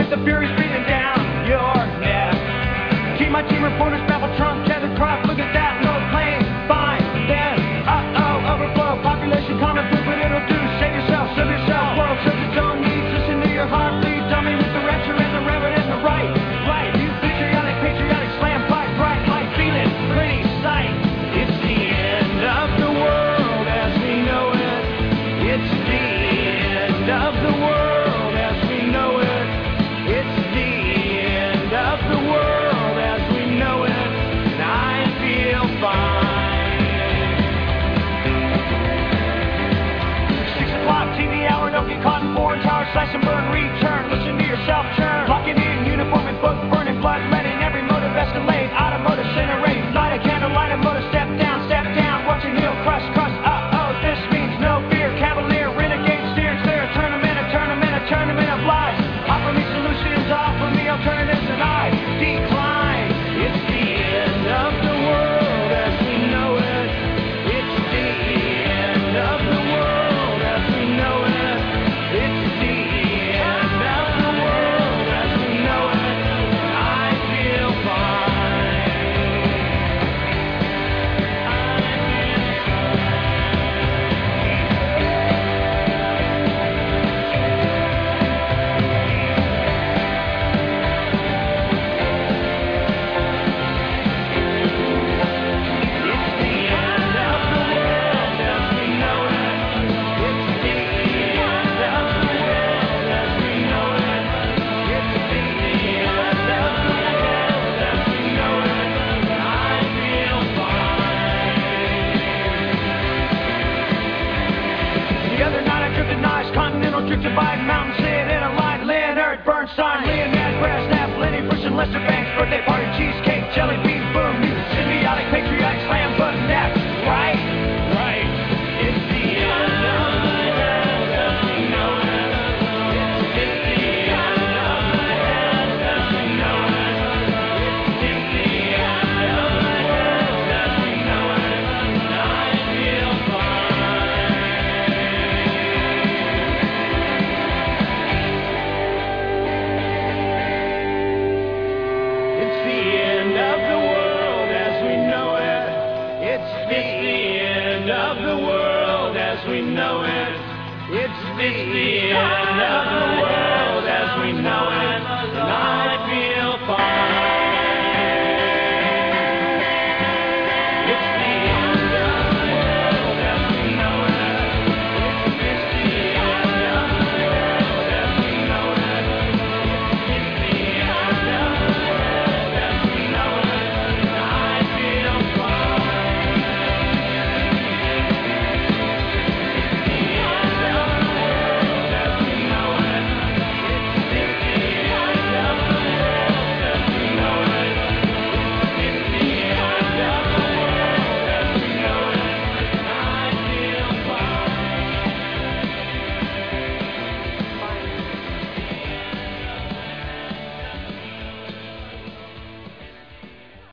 with the furies breathing down your neck. Keep my team reporters, babble Trump, tether cross, look at that, no plane, fine, then, overflow, population, common food, but it'll do, save yourself, serve yourself, world serves its own needs, listen to your heart, bleed, dummy with the rapture and the reverend and the right, you patriotic, slam pipe, bright light, feeling, pretty sight, it's the end of the world as we know it, it's the end of the world as we know it, it's the end of the world as we know it, and I feel fine. 6 o'clock TV hour, don't get caught in foreign towers, slice and burn, return, listen to yourself churn, locking in, uniform and book, burning blood, letting every motive escalate, automotive incinerate, light a candle, light a motor, step down, watching heel crush, this means no fear, cavalier, renegade, steering clear, a tournament of lies, offer me solutions, offer me alternatives, and I decline. It's the end of the world as we know it, it's the end of the world as we know it, it's the end of the world as we know it, and I feel fine. The other night I drifted nice, continental drifted by mountain, sit in a line, Leonard Bernstein, Leonard Brasnap, Lenny Bruce and Lester Banks, birthday party, cheesecake, jelly bean, boom, music, symbiotic, patriotic, slam button, that's right, it's the end of the world as we know it, it's the end of the world as we know it, it's the end of the world as we know it, and I feel fine. It's the end of the world as we know it. It's the end of the world as we know it. It's the end of the world as we know it. And